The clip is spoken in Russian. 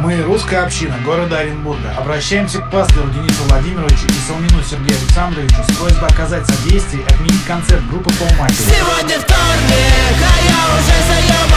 Мы, русская община города Оренбурга, обращаемся к пастору Денису Владимировичу и Соломину Сергею Александровичу с просьбой оказать содействие и отменить концерт группы Пол Матери. Сегодня вторник, а я уже заеб.